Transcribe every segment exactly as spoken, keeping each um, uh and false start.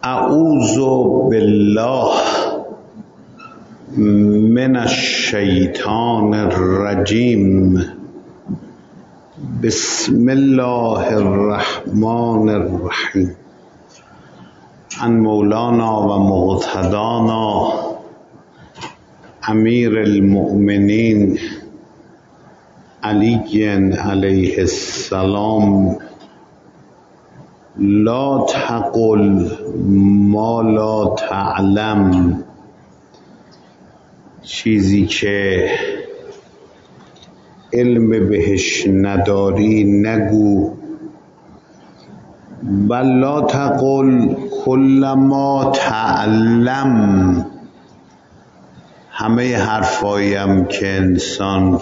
اعوذ بالله من الشیطان الرجیم. بسم الله الرحمن الرحیم. عن مولانا و مقتدانا امیر المؤمنین علی علیه السلام: لا تقل ما لا تعلم. چیزی که علم بهش نداری نگو. بل لا تقل کل ما تعلم. همه حرفایم که انسان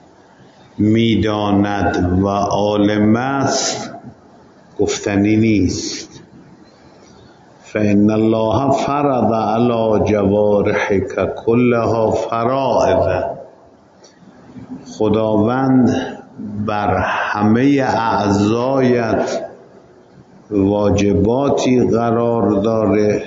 میداند و عالم است گفتنی نیست. فإن الله فرض على جوارحك كلها فرائض. خداوند بر همه اعضایت واجباتی قرار داره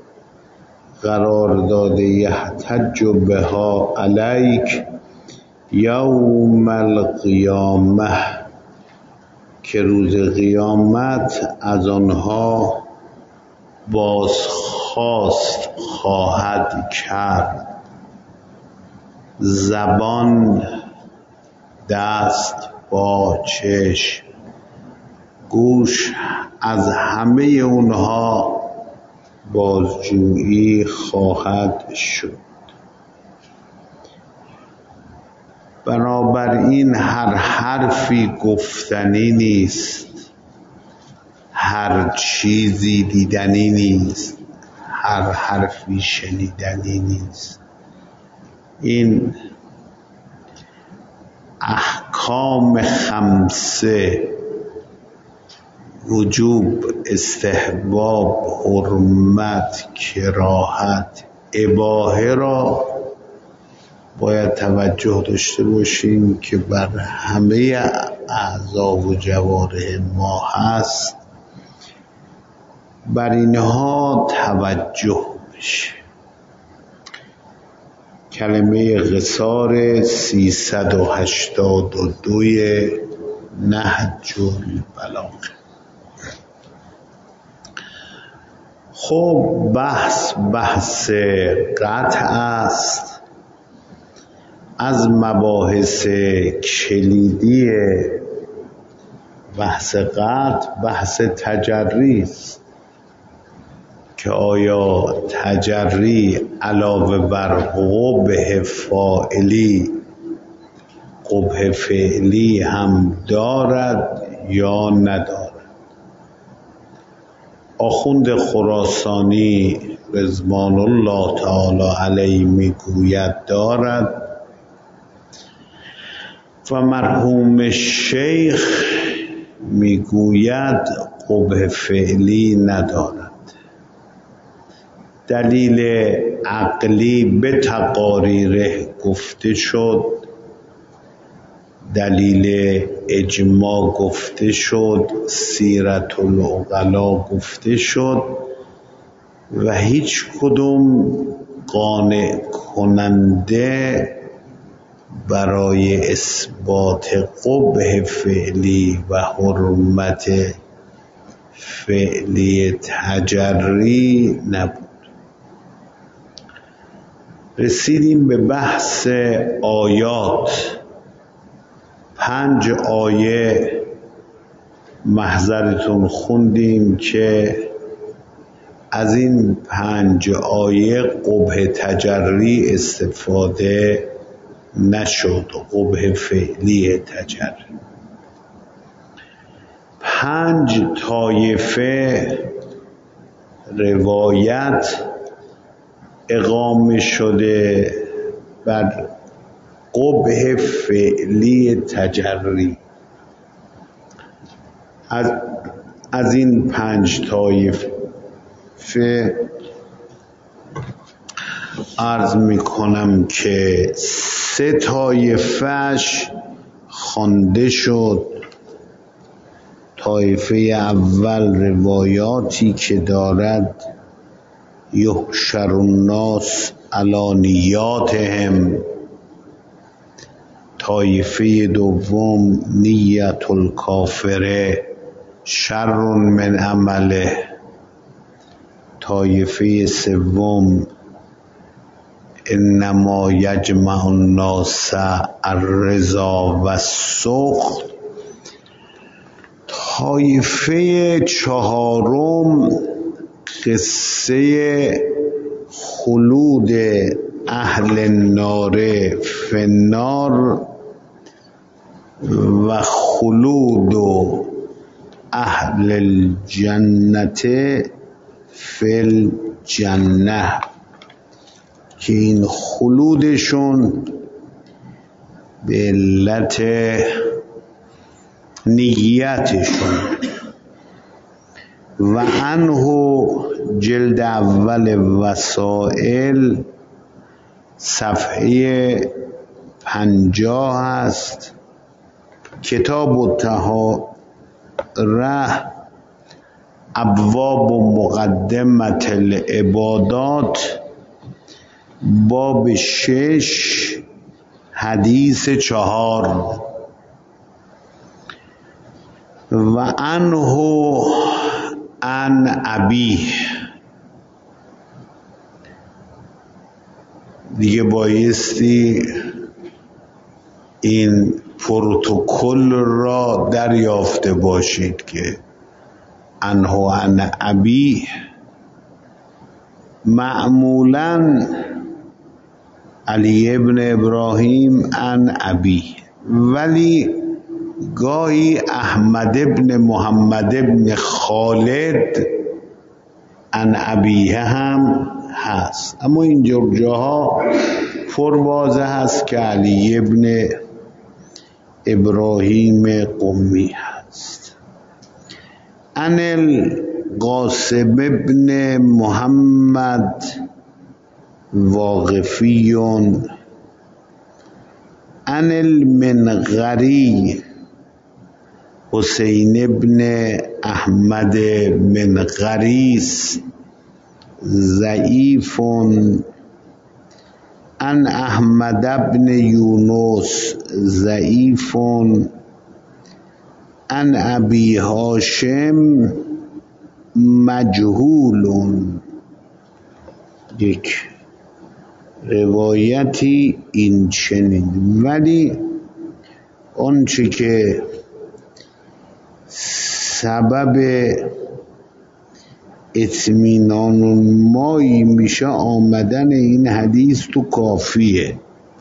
قرار داده یحتج بها علیک یوم القیامه، که روز قیامت از آنها بازخواست خواهد کرد. زبان، دست، پا، چشم، گوش، از همه اونها بازجویی خواهد شد. بنابراین هر حرفی گفتنی نیست، هر چیزی دیدنی نیست، هر حرفی شنیدنی نیست. این احکام خمسه، وجوب، استحباب، حرمت، کراهت، اباحه را باید توجه داشته باشیم که بر همه اعضا و جوارح ما هست. بر اینها توجه بشه. کلمه قصار سیصد و هشتاد و دو نهج البلاغه. خب بحث بحث قطع است. از مباحث کلیدی بحث قطع بحث تجری است که آیا تجری علاوه بر قبح فاعلی قبح فعلی هم دارد یا ندارد. آخوند خراسانی رضوان الله تعالی علیه میگوید دارد و مرحوم شیخ میگوید قبح فعلی ندارد. دلیل عقلی به تقاریر گفته شد، دلیل اجماع گفته شد، سیرت العقلا گفته شد و هیچ کدوم قانع کننده برای اثبات قبح فعلی و حرمت فعلی تجری نبود. رسیدیم به بحث آیات. پنج آیه محضرتون خوندیم که از این پنج آیه قبح تجری استفاده نشد، قبح فعلی تجری. پنج طایفه روایت اقامه شده بر قبح فعلی تجری. از, از این پنج طایفه عرض می کنم که سه طایفه‌اش خوانده شد. طایفه اول روایاتی که دارد یحشر الناس علی نیاتهم. طایفه دوم نیت الکافره شر من عمله. طایفه سوم انما یجمع الناس الرضا و السخط. طایفه چهارم قصه خلود اهل النار فی النار و خلود اهل الجنت فی الجنه، که این خلودشون به علت نیتشون. و عنه جلد اول وسائل صفحه پنجاه است. کتاب الطهاره ابواب مقدمت العبادات باب شش حدیث چهار. و عنه عن ابیه. دیگه بایستی این پروتکل را دریافته باشید که عنه عن ابیه معمولاً علی ابن ابراهیم عن ابی، ولی گاهی احمد ابن محمد ابن خالد عن ابیه هم هست، اما اینجور جاها پروازه هست که علی ابن ابراهیم قمی هست. عن القاسم ابن محمد واقفی عن المنقری حسین ابن احمد منقریس ضعیف. عن احمد ابن یونس ضعیف. عن ابی هاشم مجهول. یک روایتی این چنین، ولی آنچه که سبب اطمینان مایی میشه آمدن این حدیث تو کافیه.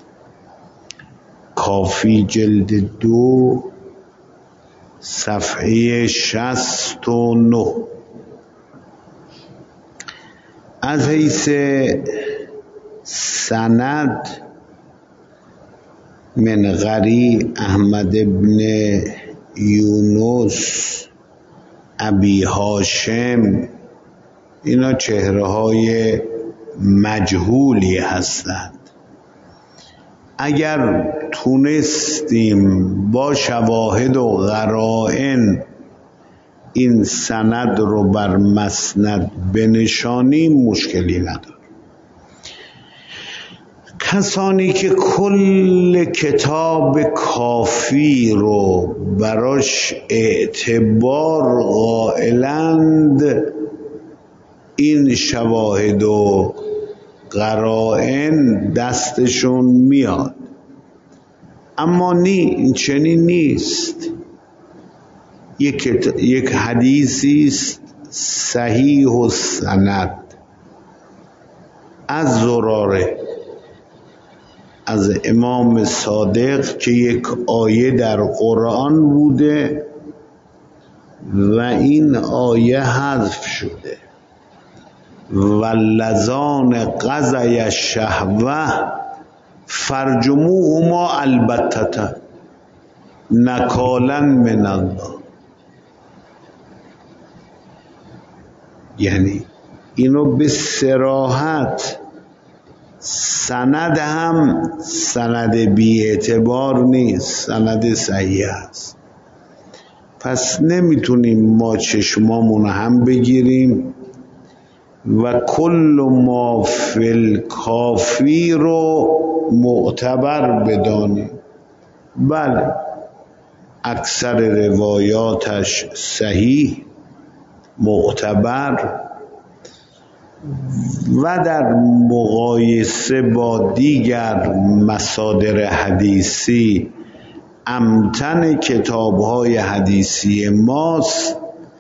کافی جلد دو صفحه شصت و نه. از حیث سند منقری احمد ابن یونس ابی هاشم، اینا چهره های مجهولی هستند. اگر تونستیم با شواهد و قرائن این سند رو بر مسند بنشانیم مشکلی نداره. کسانی که کل کتاب کافی رو براش اعتبار قائلند، این شواهد و قرائن دستشون میاد، اما نی این چنین نیست. یک, یک حدیثی است صحیح و سند از زراره از امام صادق که یک آیه در قرآن بوده و این آیه حذف شده، واللذان قضی الشهوه فرجموهما البتة نکالا من الله. یعنی اینو به صراحت سند هم سند بی اعتبار نیست، سند صحیح است. پس نمیتونیم ما چشمامون هم بگیریم و کل ما فی الکافی رو معتبر بدانیم. بله اکثر روایاتش صحیح، معتبر و در مقایسه با دیگر مصادر حدیثی امتن کتاب‌های حدیثی ماست،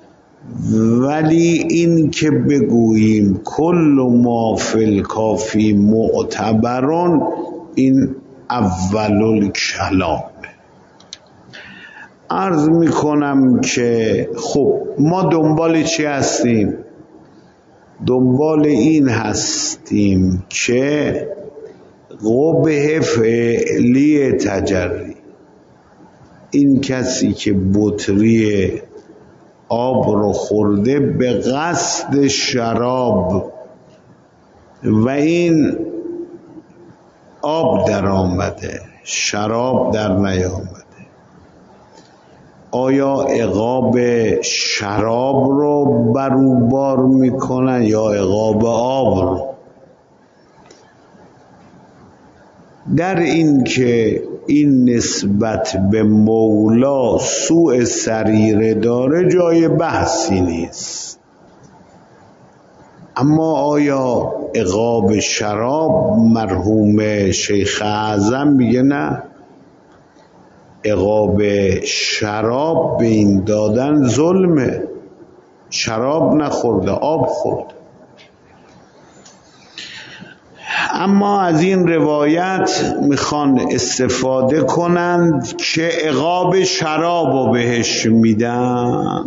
ولی این که بگوییم کل ما فی الکافی معتبرون، این اول الکلام. عرض میکنم که خب ما دنبال چی هستیم؟ دنبال این هستیم که قبح فعلی تجری، این کسی که بطری آب رو خورده به قصد شراب و این آب در آمده، شراب در نیامده، آیا عقاب شراب رو بر او بار میکنن یا عقاب آب رو؟ در این که این نسبت به مولا سوء سریره داره جای بحثی نیست، اما آیا عقاب شراب؟ مرحوم شیخ اعظم میگه نه، عقاب شراب به این دادن ظلمه، شراب نخورده آب خورده. اما از این روایت میخوان استفاده کنند که عقاب شراب رو بهش میدن.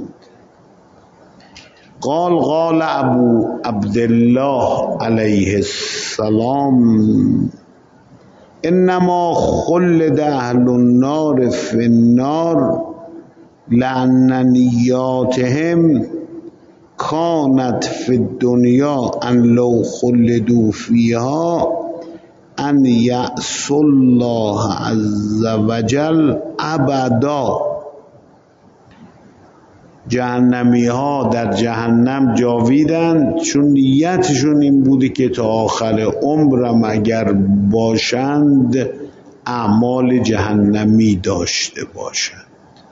قال قال ابو عبدالله علیه السلام انما خلد اهل النار فی النار لأن نیاتهم کانت فی الدنیا ان لو خلدوا فیها ان یعصوا الله عز وجل ابدا. جهنمی ها در جهنم جاویدند چون نیتشون این بودی که تا آخر عمرم اگر باشند اعمال جهنمی داشته باشند.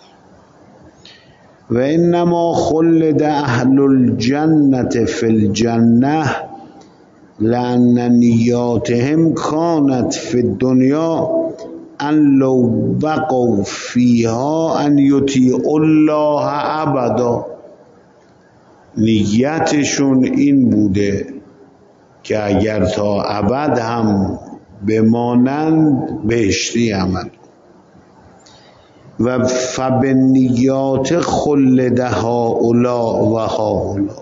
و انما خلد اهل الجنة فی الجنة لأن نیاتهم کانت فی الدنیا ان لو بقوا فیها ان یطیعوا الله ابدا. نیتشون این بوده که اگر تا ابد هم بمانند بهشتی عمل. و فبالنیات خلد هؤلاء و هؤلاء.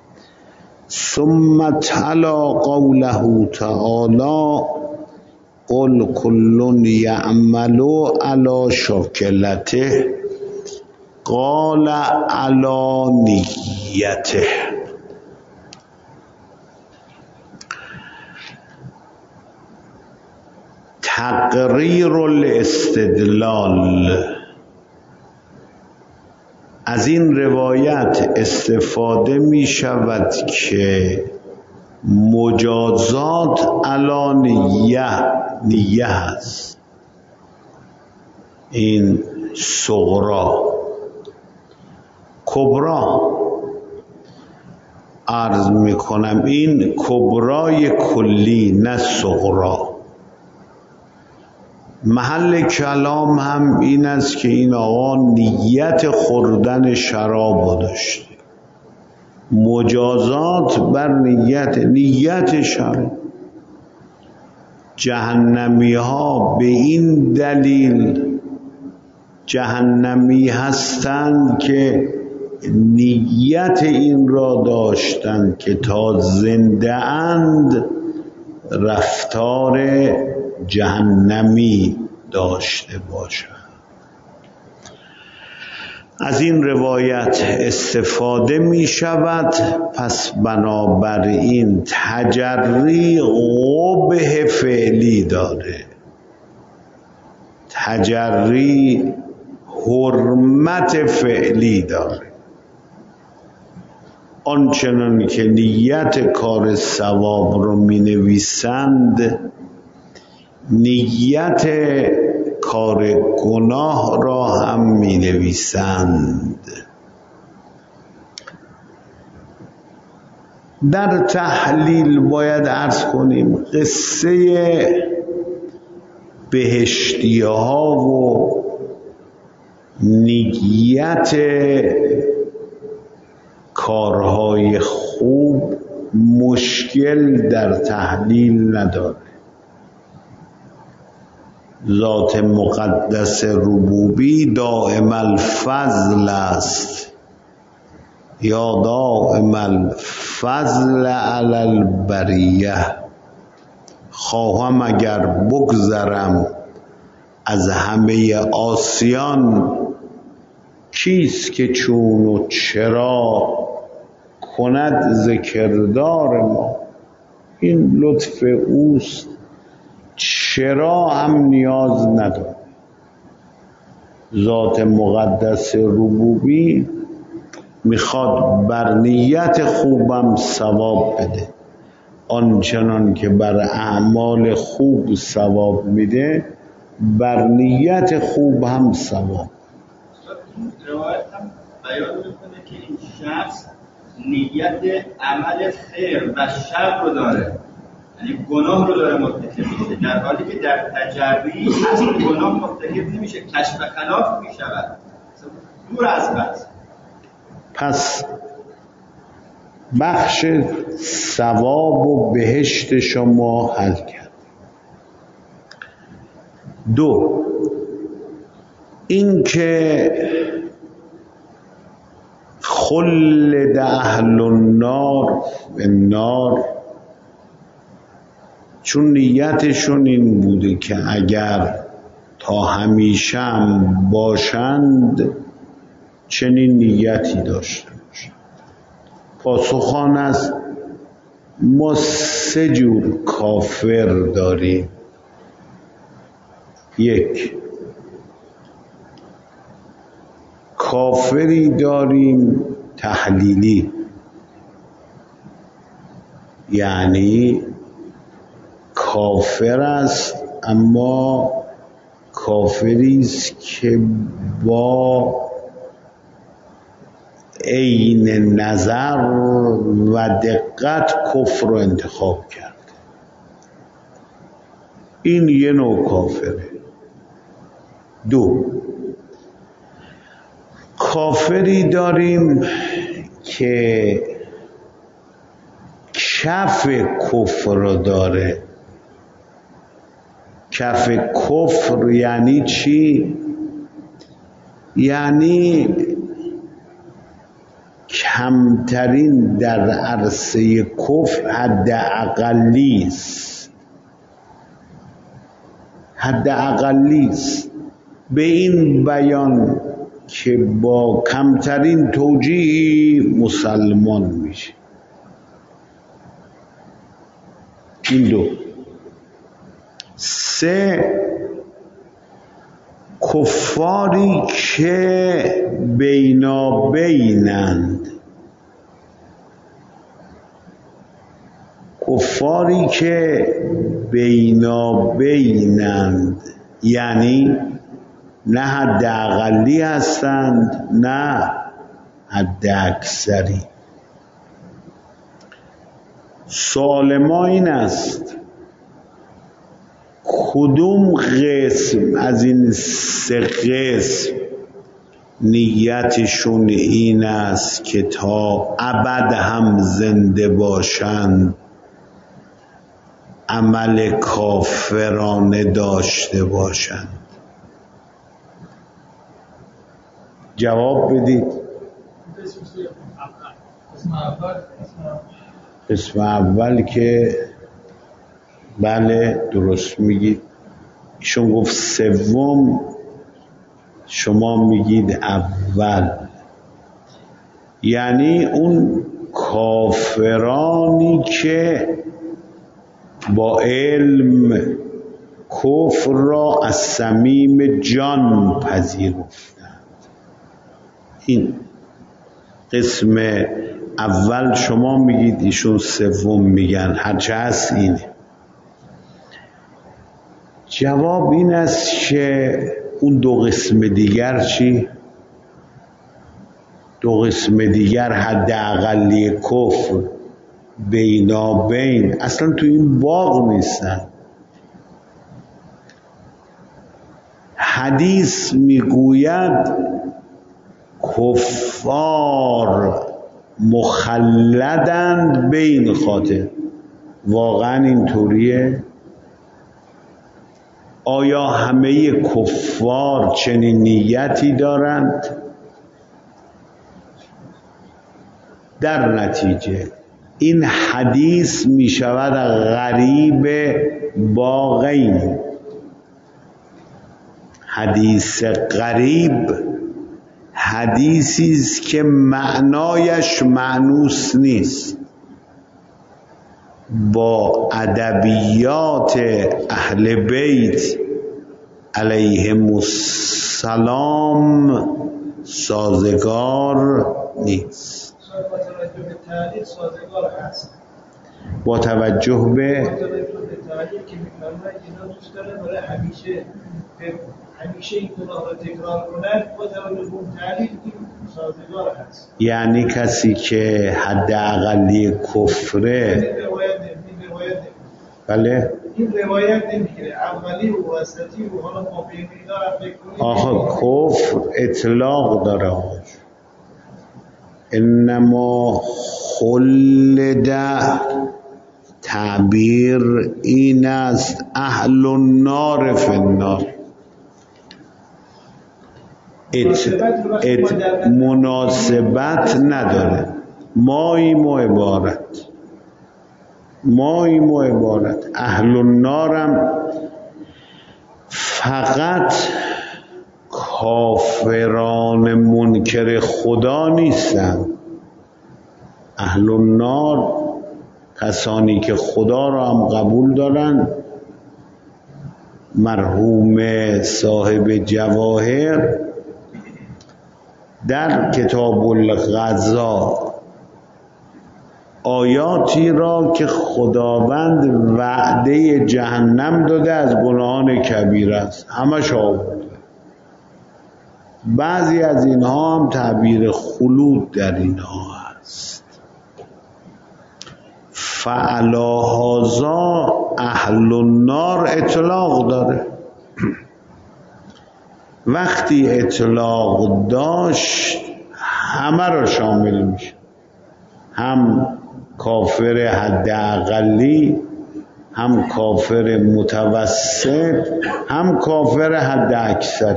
ثم تلا قوله تعالی قل کل یعمل علی شاکلته قال علی نیته. تقریر الاستدلال. از این روایت استفاده می شود که مجازات علی نیه نیه هست. این صغرا کبرا عرض می کنم، این کبرای کلی نه صغرا. محل کلام هم این است که این آقا نیت خوردن شراب داشته، مجازات بر نیت نیت شراب. جهنمی ها به این دلیل جهنمی هستند که نیت این را داشتند که تا زنده اند رفتار جهنمی داشته باشند. از این روایت استفاده می شود. پس بنابراین تجری قبح فعلی داره، تجری حرمت فعلی داره. آنچنان که نیت کار ثواب رو می نویسند نیت کار گناه را هم می نویسند. در تحلیل باید عرض کنیم قصه بهشتی ها و نیت کارهای خوب مشکل در تحلیل نداره. ذات مقدس ربوبی دائم الفضل است یا دائم الفضل علی البریه. خواهم اگر بگذرم از همه آسیان، کیست که چون و چرا کند ذکردار ما. این لطف اوست، چرا هم نیاز نداره. ذات مقدس ربوبی میخواد بر نیت خوبم ثواب بده، آنچنان که بر اعمال خوب ثواب میده بر نیت خوب هم ثواب. روایت هم بیان میکنه که این شخص نیت عمل خیر و شر رو داره، یعنی گناه رو داره مرتکب میشه، در حالی که در تجربی اصل گناه مرتکب نمیشه، کشف خلاف میشود، دور از بس. پس بخش ثواب و بهشت شما حل کرد. دو، این که خلد اهل النار النار، چون نیتشون این بوده که اگر تا همیشه هم باشند چنین نیتی داشته باشند. پاسخ آن است ما سه جور کافر داریم. یک، کافری داریم تحلیلی، یعنی کافر است اما کافری است که با عین نظر و دقت کفر رو انتخاب کرد. این یه نوع کافره. دو، کافری داریم که کف کفر رو داره. کف کفر یعنی چی؟ یعنی کمترین در عرصه کفر حد اقلی است. حد اقلی است به این بیان که با کمترین توجیه مسلمان میشه. این دو. سه، کفاری که بینابینند. کفاری که بینابینند یعنی نه حد اقلی هستند نه حد اکثری. سوال ما این است کدوم قسم از این سه قسم نیتشون این است که تا ابد هم زنده باشند عمل کافرانه داشته باشند؟ جواب بدید. قسم اول که بله درست میگید. ایشون گفت سوم، شما میگید اول. یعنی اون کافرانی که با علم کفر را از صمیم جان پذیرفتند. این قسم اول شما میگید ایشون سوم میگن، هرچه هست اینه. جواب این است که اون دو قسم دیگر چی؟ دو قسم دیگر حد اقلی کفر بینابین اصلا تو این باغ نیستن. حدیث میگوید کفار مخلدند بین خاطر. واقعا اینطوریه؟ آیا همه کفار چنین نیتی دارند؟ در نتیجه این حدیث می شود غریب باغین. حدیث غریب حدیثی است که معنایش مانوس نیست، با ادبیات اهل بیت علیهم السلام سازگار نیست. با توجه به تعلیل سازگار هست. با توجه به با توجه به تعلیل که می‌فرماید اینا دوست دارن برای همیشه همیشه این گناه را تکرار کنن، با توجه به اون تعلیل این سازگار هست. یعنی کسی که حد اقلی کفره، این روایت این روایت بله این روایت نمیگیره، اولی و وسطی و حالا ما به اینا هم بکنیم. آخه کفر اطلاق داره آج. انما خلد تعبیر این است اهل النار فی النار. ات ات مناسبت نداره. ماییم و عبارت ماییم و عبارت اهل النارم فقط کافران منکر خدا نیستن. اهل النار کسانی که خدا را هم قبول دارن. مرحوم صاحب جواهر در کتاب الغذا آیاتی را که خداوند وعده جهنم داده از گناهان کبیره است همش آورده. بعضی از اینها هم تعبیر خلود در اینها هست. فعلا هذا اهل النار اطلاق داره. وقتی اطلاق داشت همه را شامل میشه، هم کافر حد اقلی، هم کافر متوسط، هم کافر حد اکثر.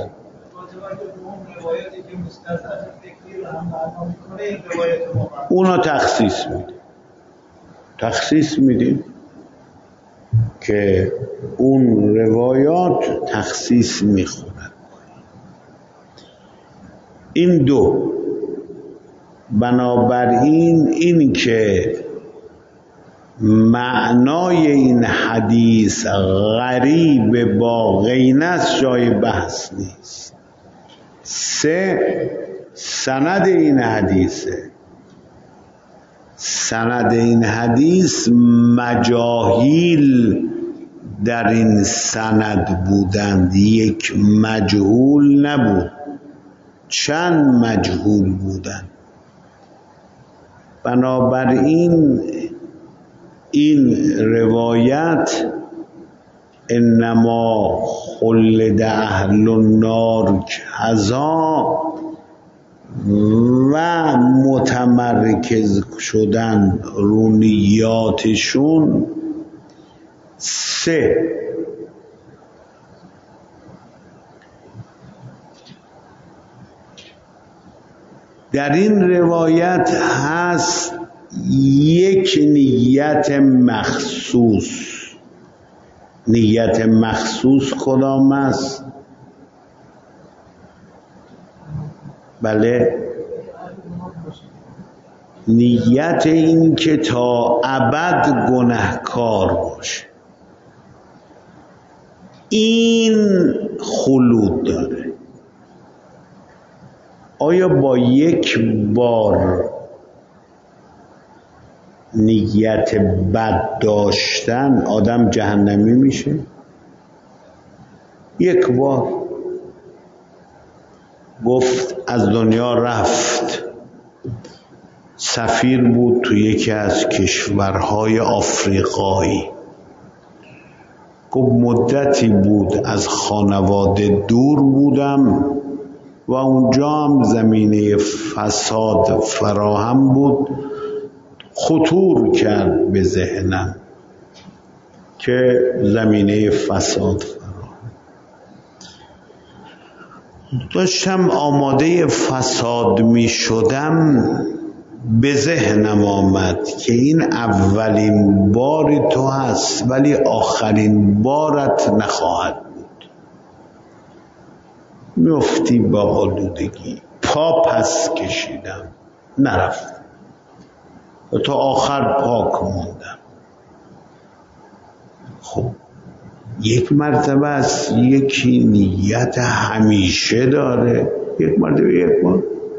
اونا تخصیص میدیم تخصیص میدیم که اون روایات تخصیص میخورن. این دو، بنابراین این که معنای این حدیث غریب با غین است جای بحث نیست. سه، سند این حدیثه. سند این حدیث مجاهیل در این سند بودند، یک مجهول نبود، چند مجهول بودند. بنابراین این روایت انما خلد اهل النار کذا و متمرکز شدن رو نیاتشون سه. در این روایت هست یک نیت مخصوص. نیت مخصوص کدام است؟ بله، نیت این که تا ابد گناهکار باشه. این خلود داره. آیا با یک بار نیت بد داشتن آدم جهنمی میشه؟ یک بار گفت از دنیا رفت، سفیر بود تو یکی از کشورهای آفریقایی، گفت مدتی بود از خانواده دور بودم و اونجا هم زمینه فساد فراهم بود، خطور کرد به ذهنم که زمینه فساد فراهم. داشتم آماده فساد می شدم، به ذهنم آمد که این اولین بار تو هست ولی آخرین بارت نخواهد بود، میفتی با آلودگی. پا پس کشیدم، نرفتم و تا آخر پاک موندم. خب یک مرتبه است یکی نیت همیشه داره، یک مرتبه یک بار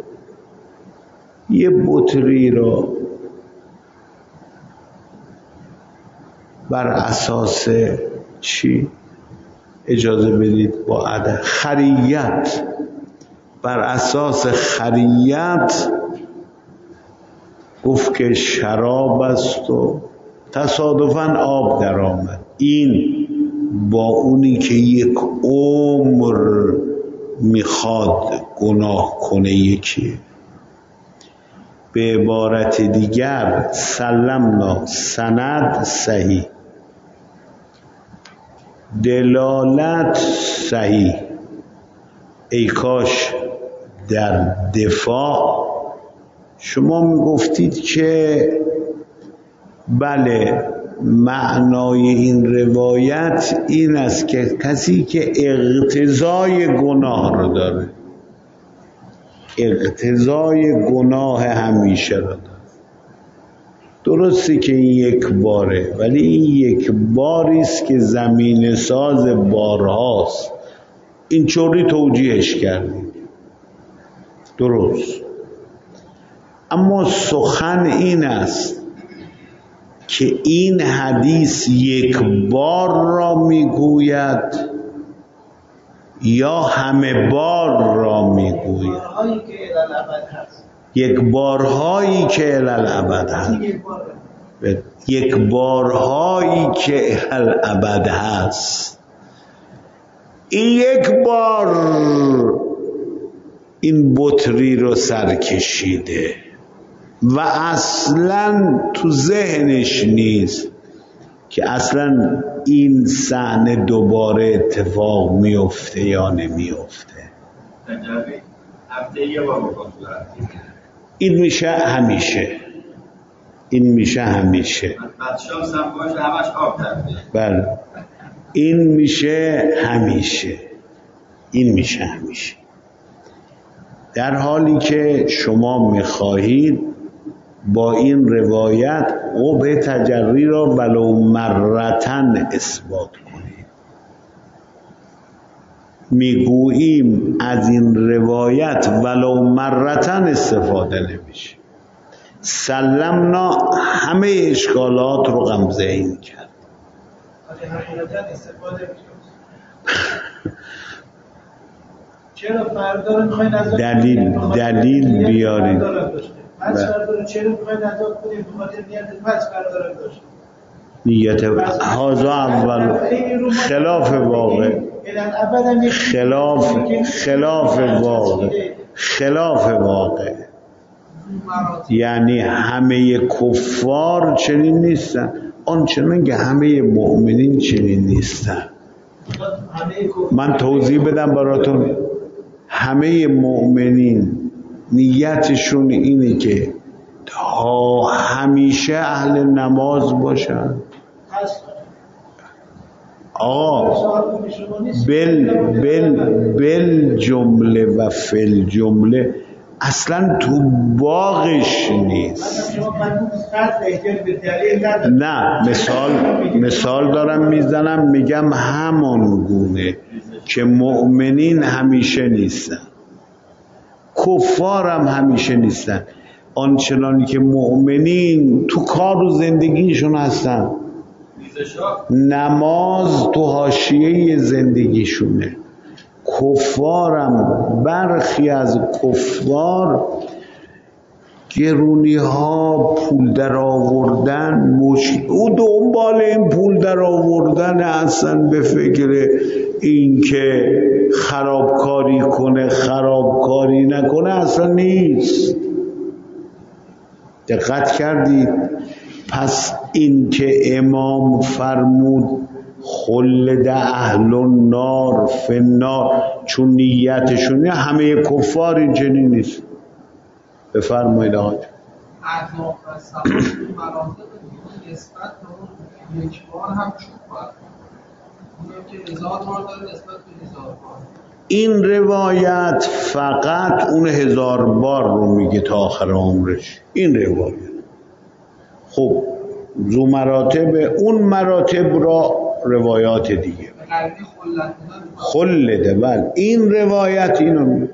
یه بطری رو بر اساس چی؟ اجازه بدید با عدد خریت، بر اساس خریت گفت که شراب است و تصادفاً آب در آمد. این با اونی که یک عمر میخواد گناه کنه یکی. به عبارت دیگر سلمنا، سند صحیح، دلالت صحیح. ای کاش در دفاع شما میگفتید که بله معنای این روایت این است که کسی که اقتضای گناه رو داره، اقتضای گناه همیشه رو داره. درسته که این یک باره، ولی این یک باری است که زمین ساز بارهاست. این چوری توجیهش کردیم، درست. اما سخن این است که این حدیث یک بار را میگوید یا همه بار را میگوید؟ یک بارهایی که الالعبد هست، یک بارهایی که الالعبد هست. این یک بار این بطری رو سر کشیده و اصلا تو ذهنش نیست که اصلا این صحنه دوباره اتفاق میفته یا نمیفته. این میشه همیشه، این میشه همیشه. بله این میشه همیشه، این میشه همیشه. در حالی که شما میخواهید با این روایت قبح تجری را ولو مرتن اثبات کنید. میگوییم از این روایت ولو مرتن استفاده نمیشه. سلمنا همه اشکالات رو غمزه این کرد. چرا فردا رو میخواین ازاد دلیل دلیل بیارید. پس فردا رو چرا میخواین ازاد کنید؟ بخاطر نیت پس فردا رو داشت. نیت هازا اول خلاف واقع، خلاف خلاف واقع، خلاف واقع. یعنی همه کفار چنین نیستن، آنچنان که همه مؤمنین چنین نیستن. من توضیح بدم براتون. همه مؤمنین نیتشون اینه که تا همیشه اهل نماز باشن. آقا بل بل بل جمله و فل جمله اصلا تو باغش نیست. نه مثال مثال دارم میزنم، میگم همان گونه که مؤمنین همیشه نیستن، کفار هم همیشه نیستن. آنچنانی که مؤمنین تو کار و زندگیشون هستن. نماز تو حاشیه زندگیشونه. کفارم، برخی از کفار گرونی ها، پول در آوردن، مشکل او دنبال این پول در آوردن، اصلا به فکر این که خرابکاری کنه خرابکاری نکنه اصلا نیست. دقت کردید؟ پس این که امام فرمود خلد اهل النار فی النار، چون نیتشونه همه کفار این چنین نیست. بفرمایید آقا. اعضاء و سبب مراتب نسبت به یک بار هم چوب باید اونم که هزار بار داره نسبت به هزار بار. این روایت فقط اون هزار بار رو میگه تا آخر عمرش. این روایت خب زو مراتب اون مراتب را روایات دیگه خلده. بله این روایت اینو میگه.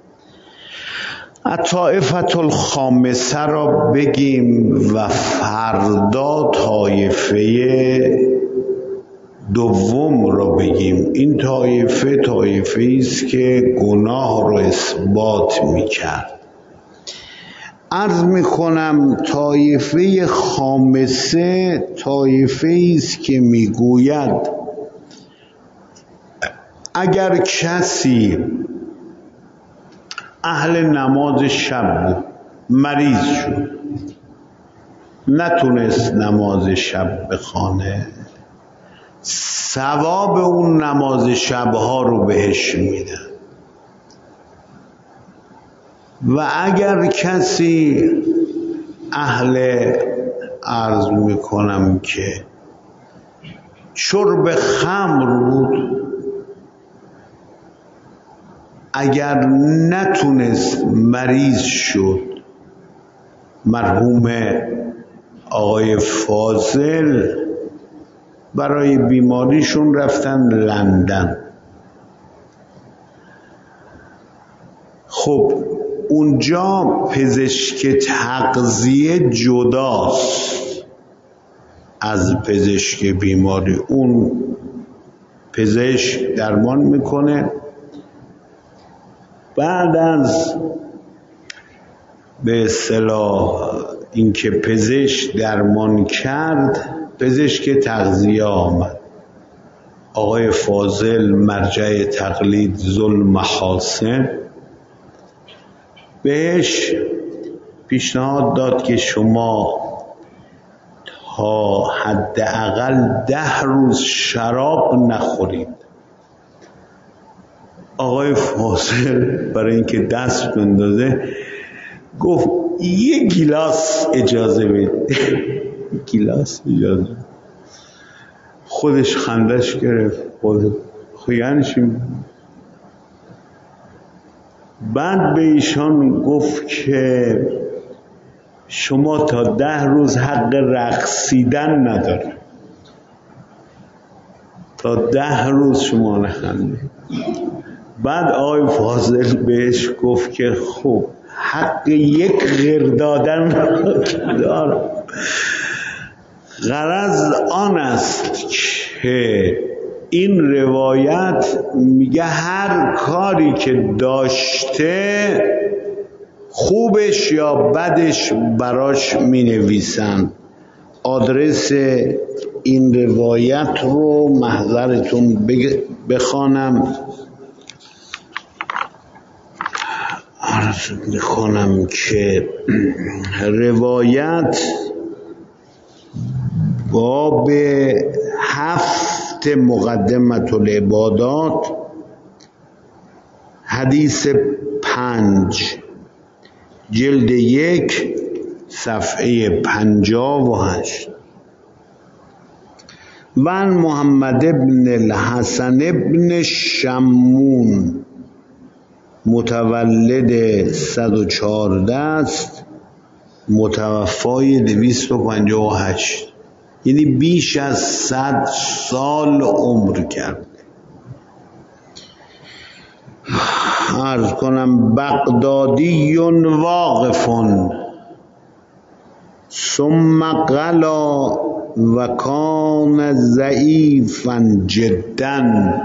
الطائفة الخامسه را بگیم و فردا طایفه دوم را بگیم. این طایفه طایفه است که گناه را اثبات میکرد. عرض میکنم طایفه خامسه طایفه است که میگوید اگر کسی اهل نماز شب مریض شد، نتونست نماز شب بخوانه، ثواب اون نماز شبها رو بهش میدن. و اگر کسی اهل عرض میکنم که شرب خمر بود، اگر نتونست مریض شد، مرحوم آقای فاضل برای بیماریشون رفتن لندن. خب اونجا پزشک تغذیه جداست از پزشک بیماری. اون پزشک درمان میکنه، بعد از به اصطلاح اینکه پزشک درمان کرد، پزشک تغذیه آمد. آقای فاضل مرجع تقلید ذوالمحاسن بهش پیشنهاد داد که شما تا حداقل ده روز شراب نخورید. آقای فاضل برای اینکه دست بندازه گفت یک گیلاس اجازه بده. گیلاس اجازه. خودش خندش گرفت. خود خویانش. بعد به ایشان گفت که شما تا ده روز حق رقصیدن نداره، تا ده روز شما نخندید. بعد آقای فاضل بهش گفت که خب حق یک غیر دادن دارم. غرض آن است که این روایت میگه هر کاری که داشته خوبش یا بدش براش مینویسن. آدرس این روایت رو محضرتون بخوانم. عرض میکنم که روایت باب هفت مقدمت العبادات حدیث پنج جلد یک صفحه پنجاه و هشت. من محمد ابن الحسن ابن شمون متولد صد و چهارده است، متوفای دویست و پنجاه و هشت، یعنی بیش از صد سال عمر کرد. عرض کنم بغدادی واقفون، ثم قلا و کان ضعیفا جدا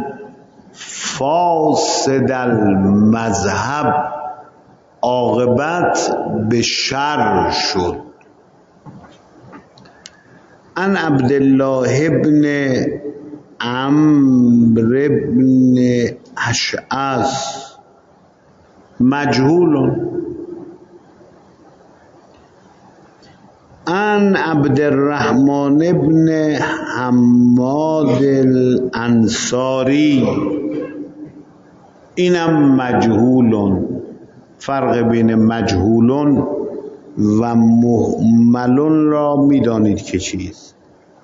فاسد المذهب، عاقبت به شر شد. ان عبدالله ابن عمرو ابن اشعث مجهول. ان عبدالرحمن ابن حماد الانصاری، اینم مجهول. فرق بین مجهول و مهمل را میدانید که چیست؟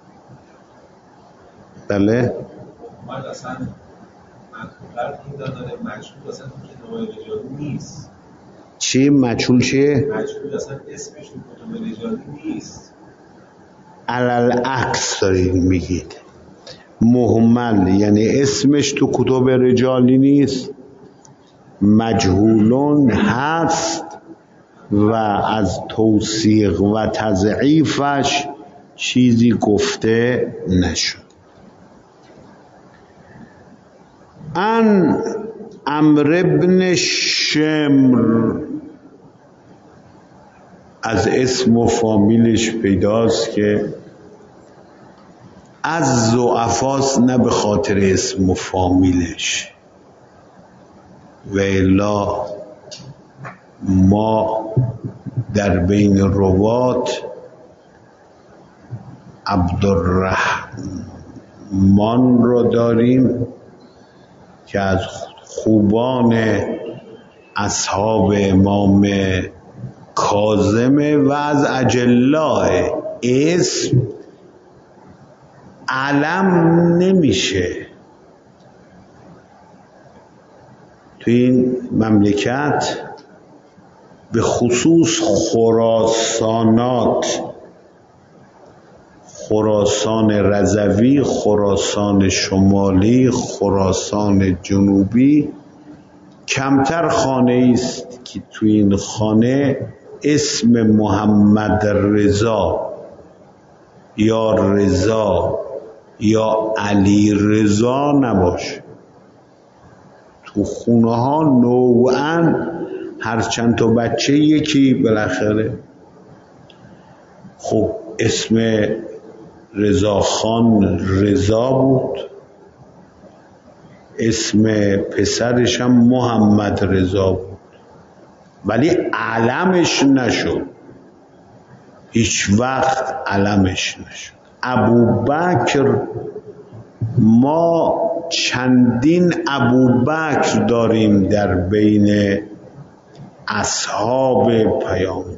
بله؟ مهمل اصلا مجهول این داره، مجهول اصلا تو کتاب رجالی نیست. چی؟ مجهول چیه؟ مجهول اصلا اسمش تو کتاب رجالی نیست. علالعکس دارید میگید. مهمل یعنی اسمش تو کتب رجالی نیست، مجهولون هست و از توثیق و تضعیفش چیزی گفته نشد. ان عمرو ابن شمر، از اسم و فامیلش پیداست که از ضعفاست، نه به خاطر اسم و فامیلش. و الا ما در بین روات عبدالرحمن رو داریم که از خوبان اصحاب امام کاظمه و از اجلاه. اسم علم نمیشه تو این مملکت، به خصوص خراسانات، خراسان رضوی، خراسان شمالی، خراسان جنوبی. کمتر خانه است که تو این خانه اسم محمد رضا یا رضا یا علی رضا نباشه. تو خونه ها نوعاً هر چند تا بچه یکی بالاخره. خب اسم رضا خان رضا بود، اسم پسرش هم محمد رضا بود، ولی علمش نشد، هیچ وقت علمش نشد. ابوبکر، ما چندین ابوبکر داریم در بین اصحاب پیامبر.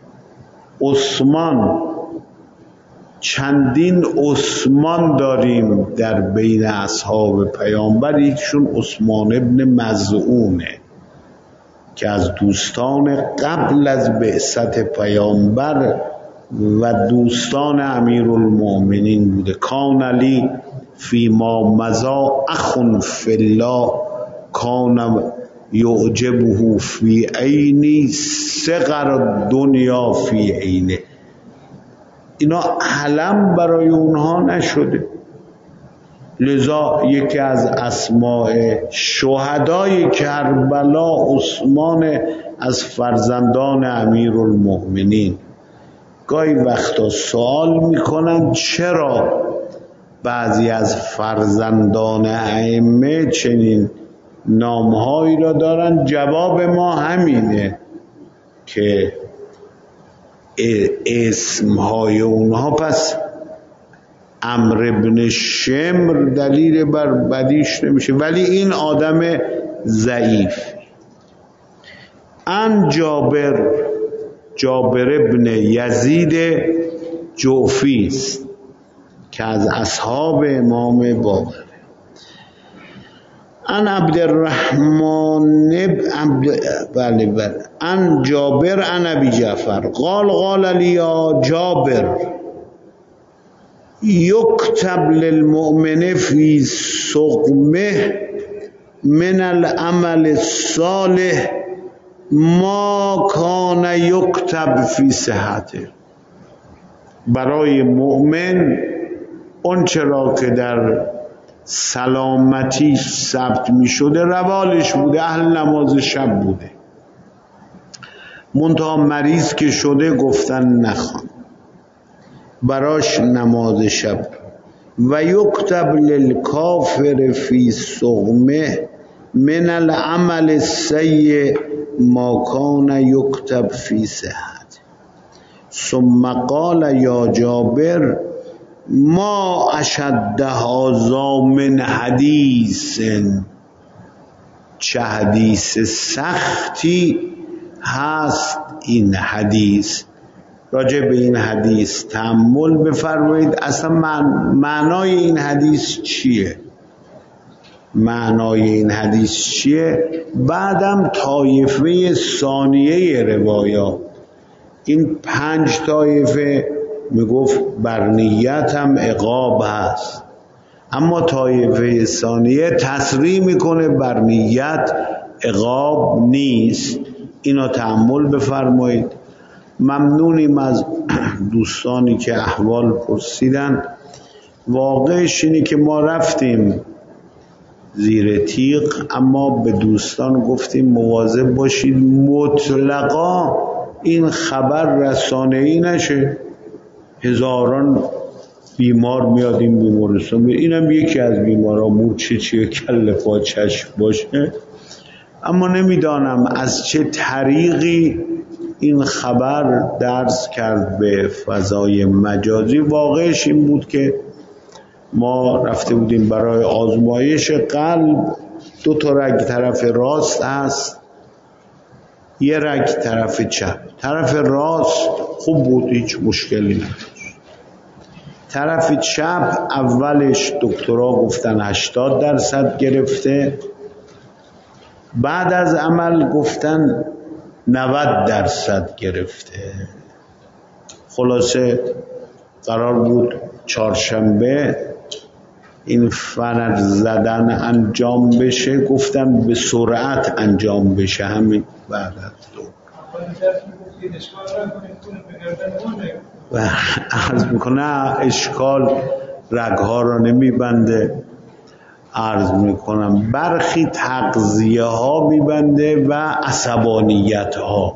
عثمان، چندین عثمان داریم در بین اصحاب پیامبر. یکیشون عثمان ابن مظعونه که از دوستان قبل از بعثت پیامبر و دوستان امیرالمؤمنین بوده. کان علی فی ما مضا اخ فی الله کان یعجبه فی عینی صغر دنیا فی عینه. اینا علم برای اونها نشده. لذا یکی از اسماء شهدای کربلا عثمان از فرزندان امیرالمؤمنین. گاهی وقتا سوال میکنن چرا بعضی از فرزندان ائمه چنین نامهایی را دارن؟ جواب ما همینه که اسمهای اونها، پس عمرو بن شمر دلیل بر بدیش نمیشه، ولی این آدم ضعیف. ان جابر، جابر ابن یزید جعفی است که از اصحاب امام باقر. ان عبدالرحمن عبد بله بله ان جابر ان ابی جعفر قال قال علی یا جابر یکتب للمؤمن فی سقمه من العمل الصالح ما کان یکتب فی صحته. برای مؤمن اون چرا که در سلامتی ثبت می شده روالش بوده، اهل نماز شب بوده، منتها مریض که شده گفتن نخوان، براش نماز شب. و یکتب للکافر فی سقمه من العمل السیء ما کان یکتب فی صحت. ثم قال یا جابر ما اشد هذا من حدیث، چه حدیث سختی هست این حدیث. راجع به این حدیث تأمل بفرمایید. اصلا معنای این حدیث چیه؟ معنای این حدیث چیه؟ بعدم طایفه ثانیه روایات، این پنج طایفه میگفت بر نیت هم عقاب هست، اما طایفه ثانیه تصریح میکنه بر نیت عقاب نیست. اینا تأمل بفرمایید. ممنونیم از دوستانی که احوال پرسیدن. واقعش اینه که ما رفتیم زیر تیغ، اما به دوستان گفتیم مواظب باشید مطلقا این خبر رسانه‌ای نشه. هزاران بیمار میاد این بیمارستان، اینم یکی از بیمارا مورچه چیه کل پاچش باشه. اما نمیدانم از چه طریقی این خبر درس کرد به فضای مجازی. واقعش این بود که ما رفته بودیم برای آزمایش قلب، دو تا رگ طرف راست هست، یه رگ طرف چپ. طرف راست خوب بود، هیچ مشکلی نداشت. طرف چپ اولش دکترها گفتن هشتاد درصد گرفته، بعد از عمل گفتن نود درصد گرفته. خلاصه قرار بود چهارشنبه این فنر زدن انجام بشه، گفتم به سرعت انجام بشه همین بعد از دو. و عرض میکنه اشکال رگها را نمیبنده، عرض میکنم برخی تغذیه ها میبنده و عصبانیت ها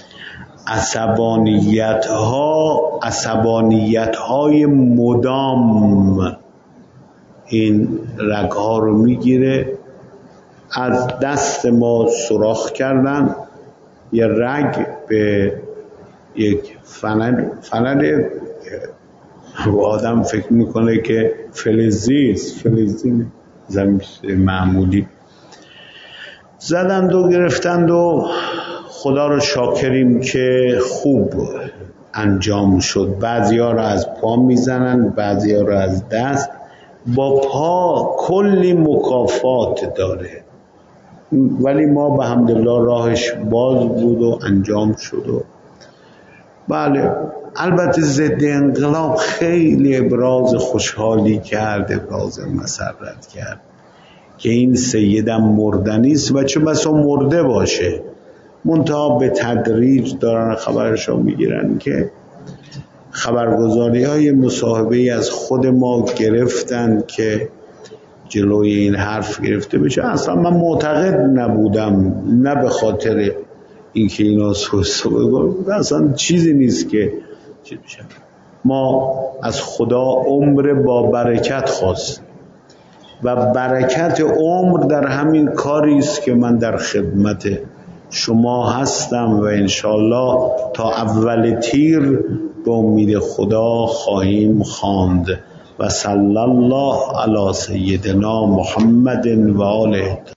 عصبانیت ها عصبانیت های مدام این رگ ها رو میگیره. از دست ما سوراخ کردن، یه رگ به یک فند فند آدم فکر میکنه که فلزیست، فلزی زمین معمولی زدند و گرفتند و خدا رو شاکریم که خوب انجام شد. بعضی ها رو از پا میزنن، بعضی ها رو از دست. با پا کلی مکافات داره، ولی ما به حمدالله راهش باز بود و انجام شد. و بله البته ضد انقلاب خیلی ابراز خوشحالی کرد، ابراز مسرت کرد که این سیدم مردنیست و چه بسا مرده باشه. منتها به تدریج دارن خبرشو میگیرن که خبرگزاری های مصاحبه از خود ما گرفتن که جلوی این حرف گرفته بشه. اصلا من معتقد نبودم، نه به خاطر اینکه اینا سوسو بگو، اصلا چیزی نیست که چیز بشه. ما از خدا عمر با برکت خواست و برکت عمر در همین کاری است که من در خدمت شما هستم و انشالله تا اول تیر به امید خدا خواهیم خواند. و صلی الله علی سیدنا محمد و آله.